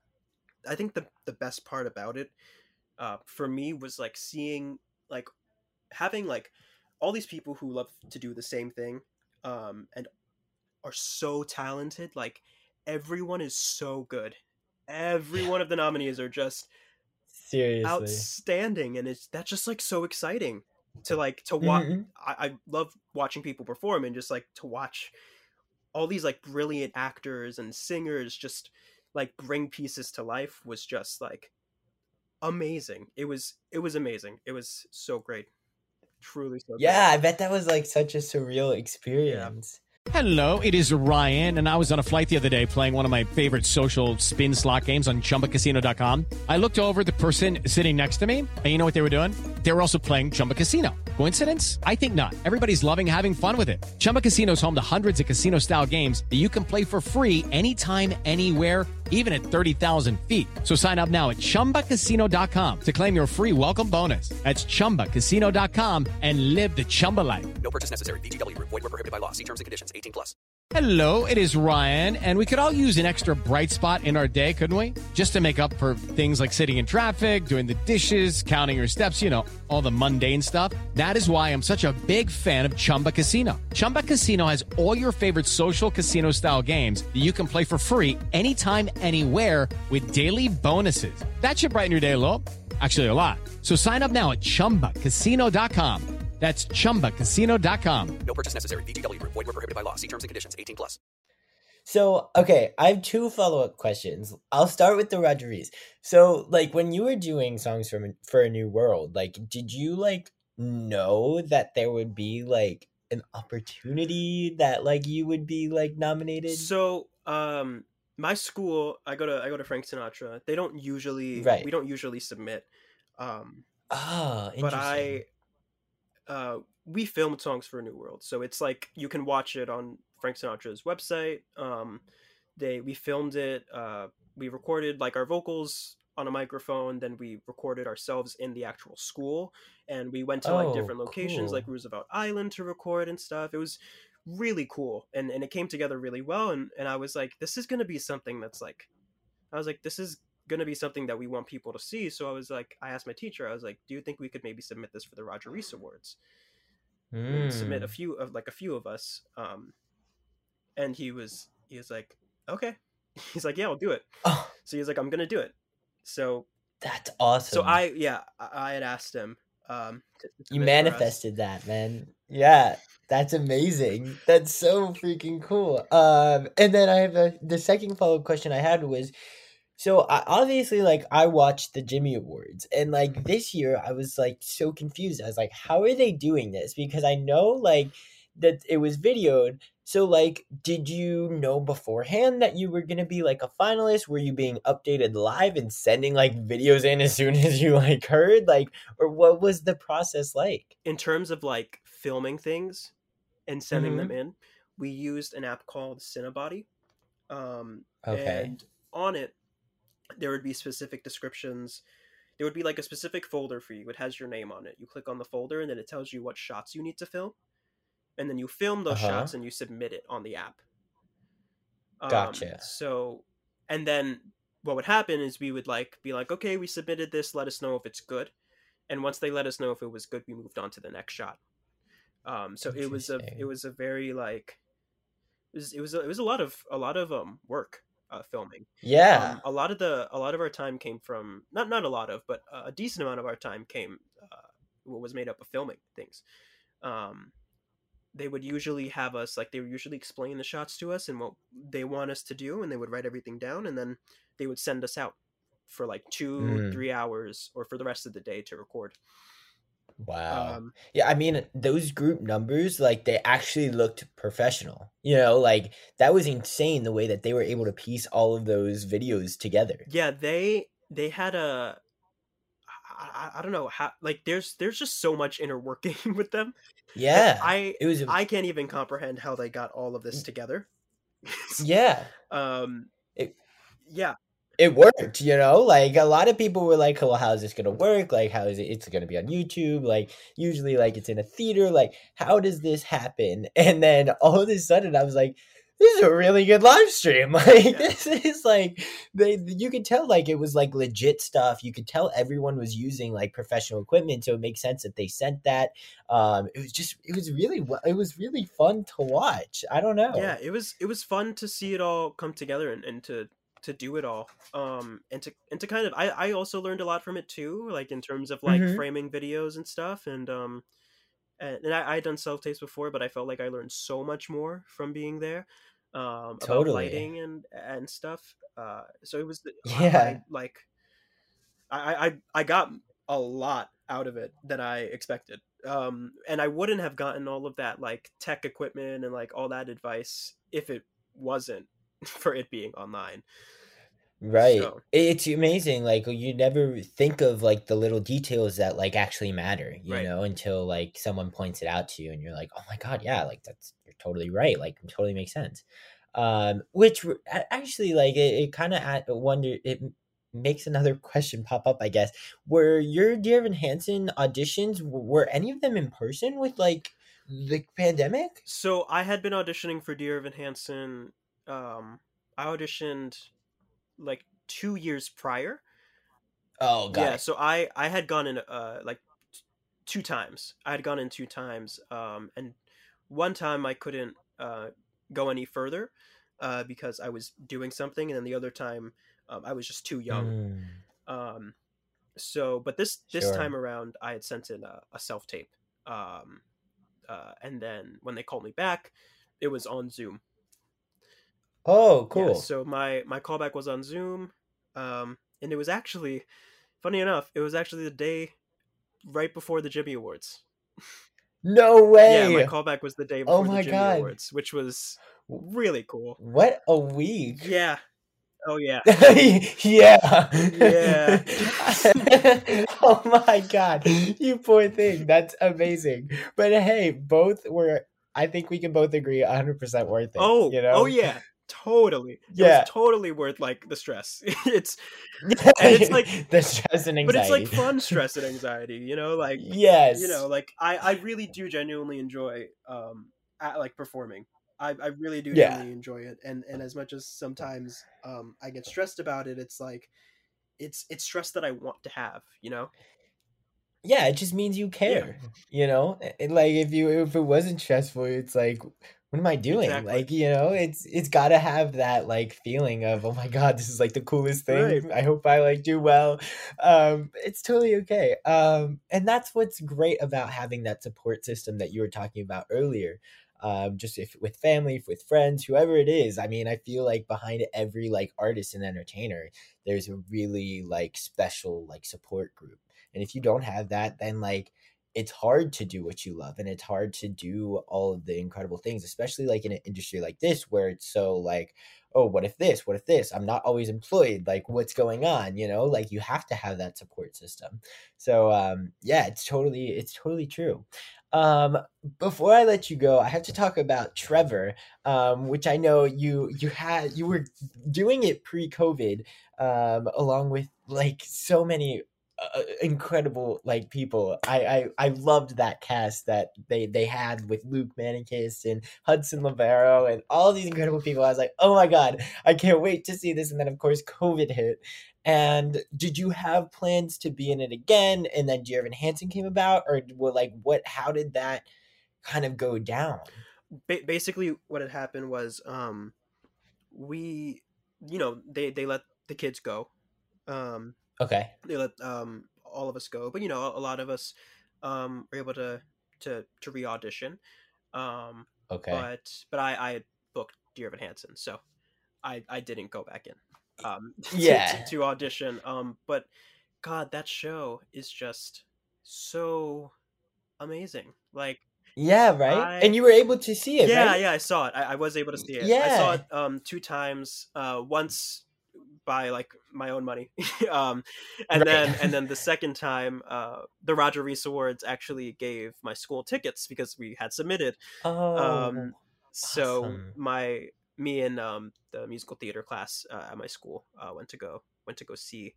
I think the the best part about it uh, for me was like seeing like having like all these people who love to do the same thing um, and are so talented. Like everyone is so good. Every one of the nominees are just Seriously. outstanding, and it's that's just like so exciting to like to watch. Mhm. I, I love watching people perform, and just like to watch all these like brilliant actors and singers just like bring pieces to life was just like amazing. It was it was amazing. It was so great. Truly so Yeah, I bet that was like such a surreal experience. Hello, it is Ryan, and I was on a flight the other day playing one of my favorite social spin slot games on Chumba Casino dot com. I looked over at the person sitting next to me, and you know what they were doing? They were also playing Chumba Casino. Coincidence? I think not. Everybody's loving having fun with it. Chumba Casino is home to hundreds of casino-style games that you can play for free anytime, anywhere, even at thirty thousand feet. So sign up now at Chumba Casino dot com to claim your free welcome bonus. That's Chumba Casino dot com and live the Chumba life. No purchase necessary. V G W. Void were prohibited by law. See terms and conditions. eighteen plus. Hello, it is Ryan, and we could all use an extra bright spot in our day, couldn't we? Just to make up for things like sitting in traffic, doing the dishes, counting your steps, you know, all the mundane stuff. That is why I'm such a big fan of Chumba Casino. Chumba Casino has all your favorite social casino-style games that you can play for free anytime, anywhere with daily bonuses. That should brighten your day a little. Actually, a lot. So sign up now at Chumba Casino dot com. That's Chumba Casino dot com. No purchase necessary. V G W. Void were prohibited by law. See terms and conditions. eighteen plus. So, okay, I have two follow-up questions. I'll start with the Roger Reese. So, like, when you were doing songs for for a New World, like, did you like know that there would be like an opportunity that like you would be like nominated? So, um, my school, I go to I go to Frank Sinatra. They don't usually, Right. we don't usually submit. Um, Ah, but interesting. I, uh, we filmed songs for a New World, so it's like you can watch it on Frank Sinatra's website. Um, they we filmed it. Uh, we recorded like our vocals on a microphone. Then we recorded ourselves in the actual school, and we went to like Oh, different locations, cool. like Roosevelt Island, to record and stuff. It was really cool, and and it came together really well. And and I was like, this is gonna be something that's like, I was like, this is gonna be something that we want people to see. So I was like, I asked my teacher, I was like, do you think we could maybe submit this for the Roger Reese Awards? Maybe submit a Mm. few of like a few of us. Um, and he was he was like, okay. He's like, yeah, I'll do it. Oh, So he was like, I'm gonna do it. So that's awesome. so I yeah I, I had asked him um to, to You submit for us. manifested that, man. Yeah, that's amazing. That's so freaking cool. Um, and then I have a, the second follow-up question I had was, so I, obviously, like, I watched the Jimmy Awards, and like this year, I was like so confused. I was like, how are they doing this? Because I know like that it was videoed. So like, did you know beforehand that you were going to be like a finalist? Were you being updated live and sending like videos in as soon as you like heard, like, or what was the process like? In terms of like filming things and sending Mm-hmm. them in, we used an app called Cinebody. Um, Okay. and on it, there would be specific descriptions. There would be like a specific folder for you. It has your name on it. You click on the folder and then it tells you what shots you need to film. And then you film those Uh-huh. shots and you submit it on the app. Um, Gotcha. So, and then what would happen is we would like be like, okay, we submitted this. Let us know if it's good. And once they let us know if it was good, we moved on to the next shot. Um, so it was a Interesting. it was a very like it was it was a, it was a lot of a lot of um work uh, filming. Yeah. Um, a lot of the a lot of our time came from not not a lot of, but a decent amount of our time came uh, was made up of filming things. Um, they would usually have us like they would usually explain the shots to us and what they want us to do, and they would write everything down, and then they would send us out for like two Mm. three hours or for the rest of the day to record. Wow. Um, Yeah, I mean, those group numbers, like, they actually looked professional. You know, like, that was insane the way that they were able to piece all of those videos together. yeah, they they had a I, I, I don't know how like there's there's just so much inner working with them. Yeah. I It was, a- I can't even comprehend how they got all of this together. yeah. um, It, yeah, it worked, you know? Like, a lot of people were like, well, how is this going to work? Like, how is it? It's going to be on YouTube. Like, usually, like, it's in a theater. Like, how does this happen? And then all of a sudden, I was like, this is a really good live stream. Like, Yeah. this is like, they, you could tell, like, it was like legit stuff. You could tell everyone was using like professional equipment. So it makes sense that they sent that. Um, it was just, it was really, wa- it was really fun to watch. I don't know. yeah. It was it was fun to see it all come together and, and to to do it all. Um, and to and to kind of I I also learned a lot from it too, like in terms of like Mhm. framing videos and stuff. And um, and, and I I had done self tapes before, but I felt like I learned so much more from being there. Um, about Totally. lighting and and stuff. Uh, so it was the, I, Yeah. I like I, I I got a lot out of it than I expected. Um, and I wouldn't have gotten all of that like tech equipment and like all that advice if it wasn't for it being online. Right. So It's amazing. Like you never think of like the little details that like actually matter, you Right. know, until like someone points it out to you and you're like, "Oh my God, yeah, like that's you're totally right. Like it totally makes sense." Um, which r- a- actually like it, it kind of wonder it m- makes another question pop up, I guess. Were your Dear Evan Hansen auditions w- were any of them in person with like the pandemic? so I had been auditioning for Dear Evan Hansen. Um, I auditioned like two years prior. Oh, got Yeah, it. so I I had gone in uh like t- two times. I had gone in two times. Um, and one time I couldn't uh go any further uh because I was doing something, and then the other time um, I was just too young. Mm, Um, so but this this sure. time around I had sent in a, a self tape. Um, uh, and then when they called me back, it was on Zoom. Oh, Yeah, cool. so my my callback was on Zoom. Um, and it was actually funny enough, it was actually the day right before the Jimmy Awards. No Yeah, my way. callback was the day Oh before the my Jimmy God. Awards, which was really cool. What a week. Yeah. Oh yeah. Yeah. Yeah. Oh my God. You poor thing. That's amazing. But hey, both were, I think we can both agree one hundred percent worth it. Oh, you know? oh yeah. Totally. It Yeah. was totally worth like the stress. It's and it's like the stress and but it's anxiety. like fun stress and anxiety, you know, like Yes. you know, like I I really do genuinely enjoy um at, like performing. I I really do Yeah. genuinely enjoy it, and and as much as sometimes um I get stressed about it, it's like it's it's stress that I want to have, you know? Yeah, it just means you care, you know? And like if you if it wasn't stressful, it's like what am I doing? Exactly. Like, you know, it's it's got to have that like feeling of, "Oh my God, this is like the coolest thing. Right. I hope I like do well." Um it's totally okay. Um and that's what's great about having that support system that you were talking about earlier. Um just if with family, with friends, whoever it is. I mean, I feel like behind every like artist and entertainer, there's a really like special like support group. And if you don't have that, then like it's hard to do what you love, and it's hard to do all of the incredible things, especially like in an industry like this where it's so like, oh, what if this, what if this, I'm not always employed, like what's going on, you know, like you have to have that support system. So um yeah, it's totally it's totally true. Um before I let you go, I have to talk about Trevor, um which I know you you had you were doing it pre-COVID, um along with like so many uh, incredible like people. I, I I loved that cast that they they had with Luke Manicus and Hudson Lavero and all these incredible people. I was like, oh my god, I can't wait to see this. And then of course COVID hit. And did you have plans to be in it again? And then Dear Evan Hansen came about, or well, like what? How did that kind of go down? Ba- basically, what had happened was, um, we, you know, they they let the kids go. Um, Okay. they let um all of us go, but you know, a lot of us um were able to to to re-audition. Um, Okay. but but I I had booked Dear Evan Hansen, so I I didn't go back in um to, Yeah. to, to audition. Um, but God, that show is just so amazing. Like Yeah, right? I And you were able to see it, yeah right? yeah I saw it. I, I was able to see it. I saw Yeah. it um two times. Uh, once by like my own money, um, and then Right. and then the second time, uh, the Roger Rees Awards actually gave my school tickets because we had submitted. Um, Oh, so awesome. my me and um the musical theater class uh, at my school uh, went to go went to go see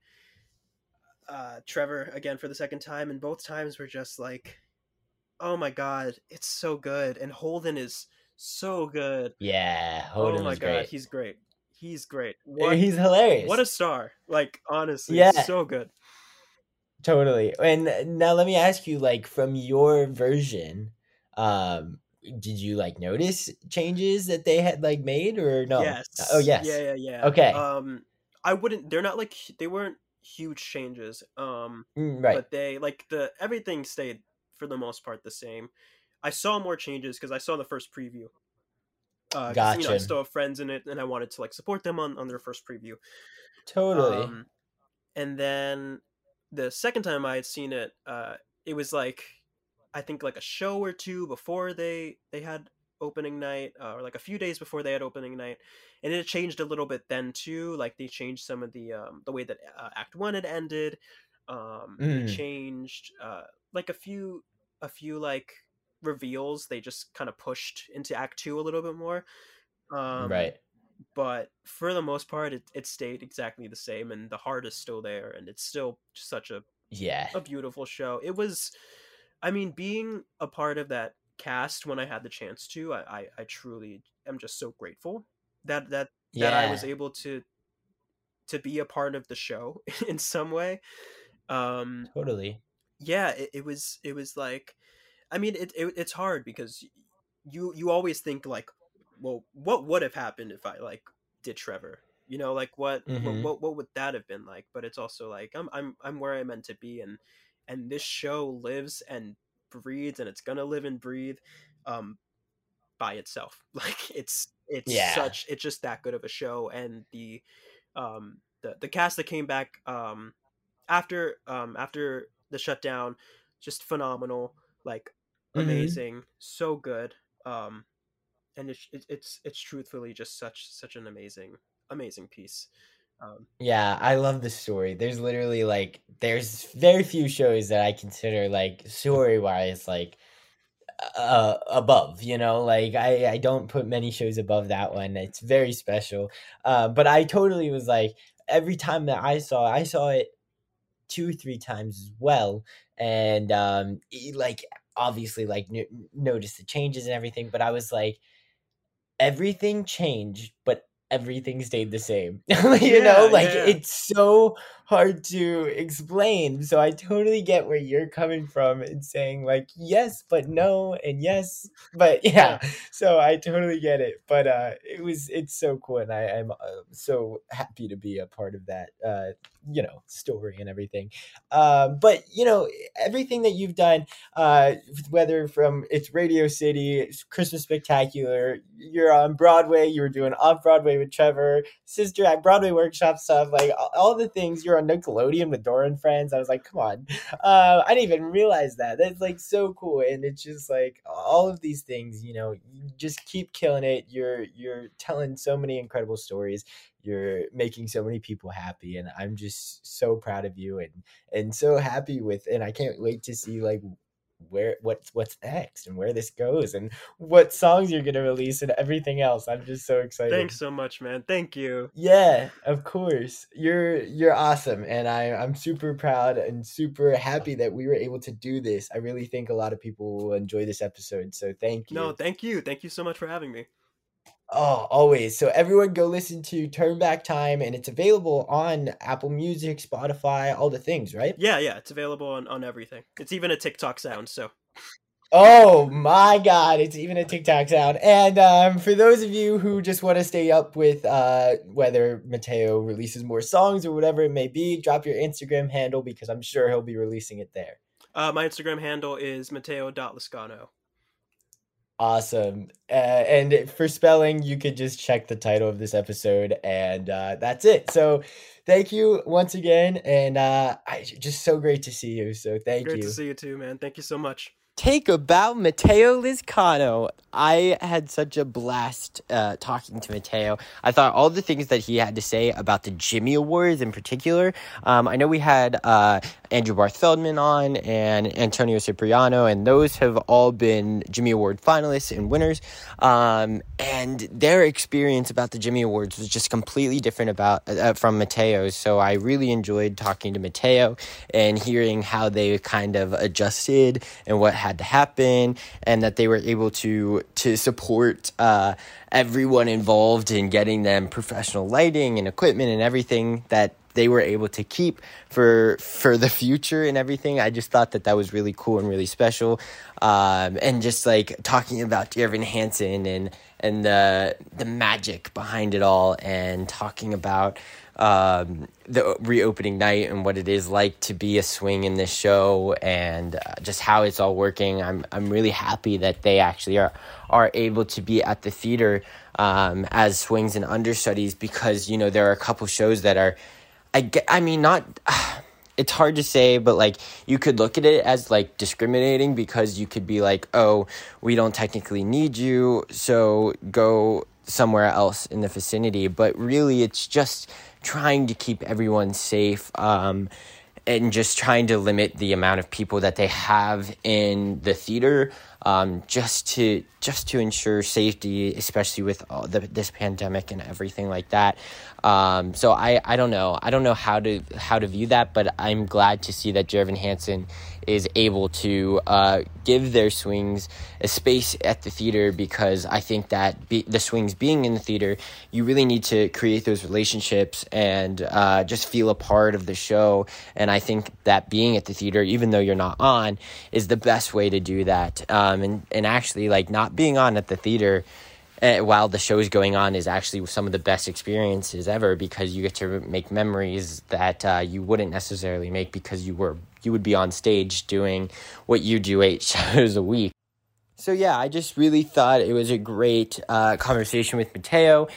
uh Trevor again for the second time, and both times were just like, oh my god, it's so good, and Holden is so good. Yeah, Oh Holden my was god, great. he's great. He's great. Uh, What He's what a hilarious. star. Like honestly, Yeah, so good. totally. And now let me ask you, like, from your version, um, did you like notice changes that they had like made or no? Oh, Yes. Yeah, yes. yeah, yeah. Okay. Um I wouldn't they're not like hu- they weren't huge changes. Um Mm, right. but they like the everything stayed for the most part the same. I saw more changes because I saw the first preview. Uh, because you know I Gotcha. still have friends in it, and I wanted to like support them on on their first preview. Totally. Um, and then the second time I had seen it, uh, it was like I think like a show or two before they they had opening night, uh, or like a few days before they had opening night, and it had changed a little bit then too. Like they changed some of the um, the way that uh, Act One had ended. Um, they Mm, changed uh, like a few a few like reveals. They just kind of pushed into Act Two a little bit more. Um, right. but for the most part, it, it stayed exactly the same, and the heart is still there, and it's still such a, Yeah. a beautiful show. It was, I mean, being a part of that cast when I had the chance to, I, I, I truly am just so grateful that that that I was Yeah. able to to be a part of the show in some way. Um, Totally. yeah, it, it was it was like, I mean, it, it it's hard because you you always think like, well, what would have happened if I like did Trevor? You know, like what what Mm-hmm. what, what would that have been like? But it's also like I'm I'm I'm where I'm meant to be, and and this show lives and breathes, and it's gonna live and breathe, um, by itself. Like it's it's Yeah. such it's just that good of a show, and the um the the cast that came back um after um after the shutdown, just phenomenal, like Mm-hmm. amazing, so good. Um, and it's it's it's it's truthfully just such such an amazing amazing piece. Um, Yeah, I love the story. There's literally like there's very few shows that I consider like story wise like uh above, you know, like I I don't put many shows above that one. It's very special. Uh, but I totally was like every time that I saw I saw it two three times as well, and um e- like obviously like n- noticed the changes and everything, but I was like everything changed, but everything stayed the same. You know, yeah, like yeah, it's so hard to explain. So I totally get where you're coming from and saying like yes, but no, and yes, but yeah, yeah. So I totally get it. But uh it was it's so cool, and I am uh, so happy to be a part of that uh you know story and everything. Um but you know everything that you've done, uh, whether from it's Radio City, it's Christmas Spectacular, you're on Broadway, you were doing off Broadway Broadway with Trevor, Sister Act, Broadway Workshop stuff, like all, all the things. You're on Nickelodeon with Dora and Friends. I was like, come on. Uh, I didn't even realize that. That's like so cool. And it's just like all of these things, you know, you just keep killing it. You're, you're telling so many incredible stories. You're making so many people happy. And I'm just so proud of you and, and so happy with, and I can't wait to see like where what's what's next and where this goes and what songs you're gonna release and everything else. I'm just so excited. Thanks so much, man. Thank you. Yeah, of course. You're you're awesome, and I I'm super proud and super happy that we were able to do this. I really think a lot of people will enjoy this episode. So thank you. No, thank you. Thank you so much for having me. Oh, always. So everyone go listen to Turn Back Time, and it's available on Apple Music, Spotify, all the things, right? Yeah, yeah, it's available on, on everything. It's even a TikTok sound, so. Oh my God, it's even a TikTok sound. And um, for those of you who just want to stay up with uh, whether Mateo releases more songs or whatever it may be, drop your Instagram handle because I'm sure he'll be releasing it there. Uh, my Instagram handle is mateo dot lascano. Awesome. Uh, and for spelling, you could just check the title of this episode, and uh, that's it. So thank you once again, and uh, I, just so great to see you. So thank Great you. to see you too, man. Thank you so much. Take about Mateo Lizcano. I had such a blast uh, talking to Mateo. I thought all the things that he had to say about the Jimmy Awards in particular. Um, I know we had uh, Andrew Barth Feldman on and Antonio Cipriano, and those have all been Jimmy Award finalists and winners. Um, and their experience about the Jimmy Awards was just completely different about uh, from Mateo's. So I really enjoyed talking to Mateo and hearing how they kind of adjusted and what had to happen, and that they were able to to support uh, everyone involved in getting them professional lighting and equipment and everything that they were able to keep for for the future and everything. I just thought that that was really cool and really special. Um, and just like talking about Dear Evan Hansen and and the the magic behind it all, and talking about um, the reopening night and what it is like to be a swing in this show, and uh, just how it's all working. I'm I'm really happy that they actually are are able to be at the theater um, as swings and understudies, because you know there are a couple shows that are, I get, I mean not. Uh, It's hard to say, but, like, you could look at it as, like, discriminating, because you could be like, oh, we don't technically need you, so go somewhere else in the vicinity. But really, it's just trying to keep everyone safe, um, and just trying to limit the amount of people that they have in the theater, um, just to just to ensure safety, especially with all the, this pandemic and everything like that. Um, so I, I don't know. I don't know how to how to view that, but I'm glad to see that Dear Evan Hansen is able to uh, give their swings a space at the theater, because I think that be, the swings being in the theater, you really need to create those relationships and uh, just feel a part of the show. And I think that being at the theater, even though you're not on, is the best way to do that. Um, and, and actually, like, not being on at the theater Uh, while the show is going on is actually some of the best experiences ever, because you get to make memories that uh, you wouldn't necessarily make because you were you would be on stage doing what you do eight shows a week. So yeah, I just really thought it was a great uh, conversation with Mateo,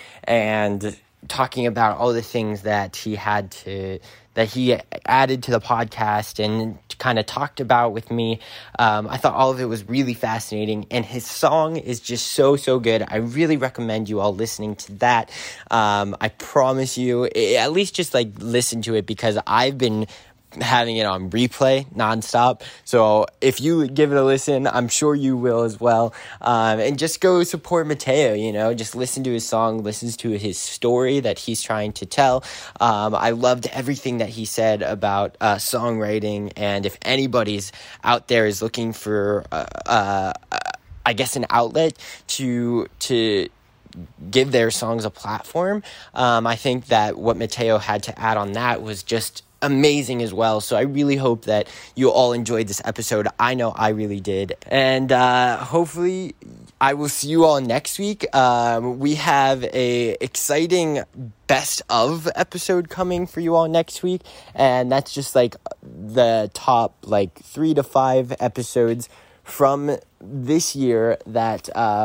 and talking about all the things that he had to that he added to the podcast and kind of talked about with me. Um, I thought all of it was really fascinating, and his song is just so, so good. I really recommend you all listening to that. Um, I promise you, at least just like listen to it, because I've been having it on replay nonstop. So if you give it a listen, I'm sure you will as well. Um, and just go support Mateo, you know, just listen to his song, listen to his story that he's trying to tell. Um, I loved everything that he said about uh, songwriting. And if anybody's out there is looking for, uh, uh, I guess, an outlet to, to, give their songs a platform, um, I think that what Mateo had to add on that was just amazing as well. So I really hope that you all enjoyed this episode. I know I really did. And uh, hopefully I will see you all next week. Um, we have a exciting best of episode coming for you all next week. And that's just like the top like three to five episodes from this year that uh,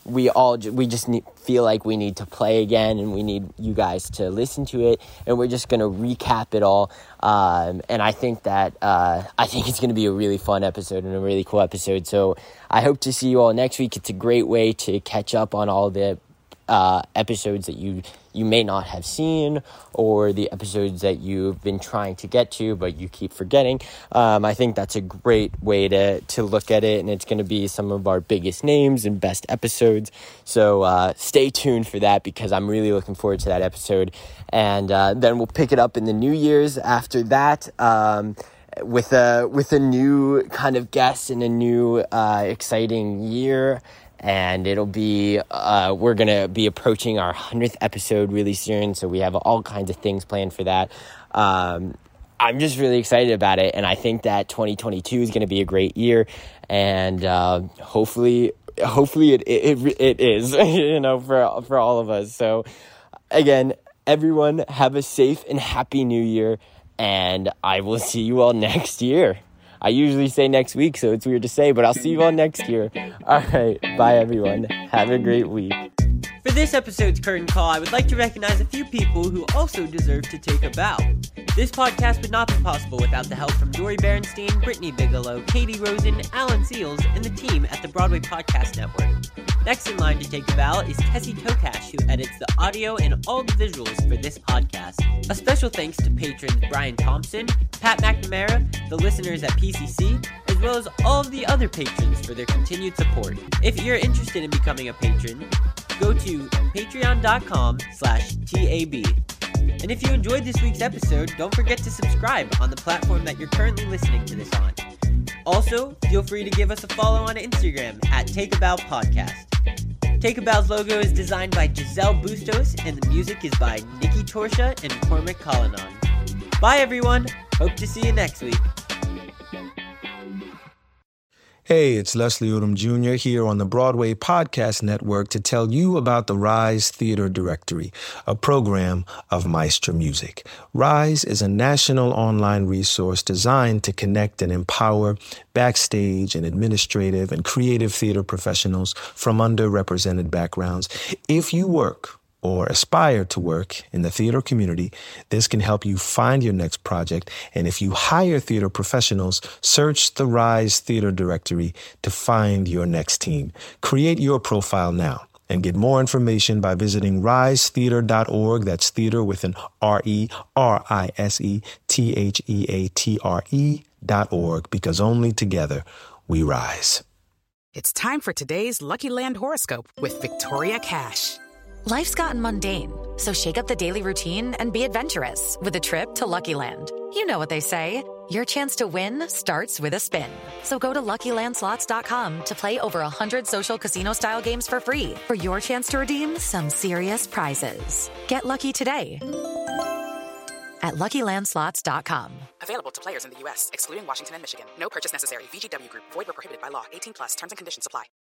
we all we just need, feel like we need to play again, and we need you guys to listen to it, and we're just gonna recap it all. Um, and I think that uh, I think it's gonna be a really fun episode and a really cool episode. So I hope to see you all next week. It's a great way to catch up on all the uh, episodes that you you may not have seen, or the episodes that you've been trying to get to but you keep forgetting. Um, I think that's a great way to, to look at it, and it's going to be some of our biggest names and best episodes. So uh, stay tuned for that, because I'm really looking forward to that episode. And uh, then we'll pick it up in the New Year's after that, um, with a with a new kind of guest and a new uh, exciting year. And it'll be, uh, we're going to be approaching our hundredth episode really soon. So we have all kinds of things planned for that. Um, I'm just really excited about it. And I think that twenty twenty-two is going to be a great year. And uh, hopefully, hopefully it, it, it is, you know, for, for all of us. So again, everyone have a safe and happy new year. And I will see you all next year. I usually say next week, so it's weird to say, but I'll see you all next year. All right, bye everyone. Have a great week. For this episode's curtain call, I would like to recognize a few people who also deserve to take a bow. This podcast would not be possible without the help from Dory Berenstein, Brittany Bigelow, Katie Rosen, Alan Seals, and the team at the Broadway Podcast Network. Next in line to take a bow is Tessie Tokash, who edits the audio and all the visuals for this podcast. A special thanks to patrons Brian Thompson, Pat McNamara, the listeners at P C C, as well as all of the other patrons for their continued support. If you're interested in becoming a patron, go to patreon.com slash TAB. And if you enjoyed this week's episode, don't forget to subscribe on the platform that you're currently listening to this on. Also, feel free to give us a follow on Instagram at Take a Bow Podcast. Take a Bow's logo is designed by Giselle Bustos, and the music is by Nikki Torsha and Cormac Collinon. Bye everyone, hope to see you next week. Hey, it's Leslie Odom Junior here on the Broadway Podcast Network to tell you about the Rise Theater Directory, a program of Maestro Music. Rise is a national online resource designed to connect and empower backstage and administrative and creative theater professionals from underrepresented backgrounds. If you work or aspire to work in the theater community, this can help you find your next project. And if you hire theater professionals, search the Rise Theater Directory to find your next team. Create your profile now and get more information by visiting rise theater dot org. That's theater with an R E R I S E T H E A T R E dot org, because only together we rise. It's time for today's Lucky Land horoscope with Victoria Cash. Life's gotten mundane, so shake up the daily routine and be adventurous with a trip to Lucky Land. You know what they say, your chance to win starts with a spin. So go to lucky land slots dot com to play over one hundred social casino-style games for free for your chance to redeem some serious prizes. Get lucky today at lucky land slots dot com. Available to players in the U S, excluding Washington and Michigan. No purchase necessary. V G W Group. Void where prohibited by law. eighteen plus. Terms and conditions apply.